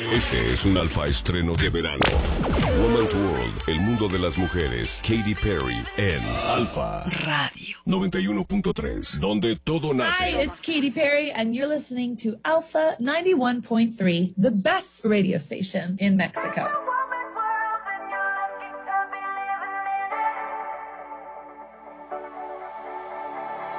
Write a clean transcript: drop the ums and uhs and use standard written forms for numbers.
Este es un alfa estreno de verano. Woman's World, el mundo de las mujeres. Katy Perry en Alfa Radio 91.3, donde todo nace. Hi, it's Katy Perry, and you're listening to Alpha 91.3, the best radio station in Mexico.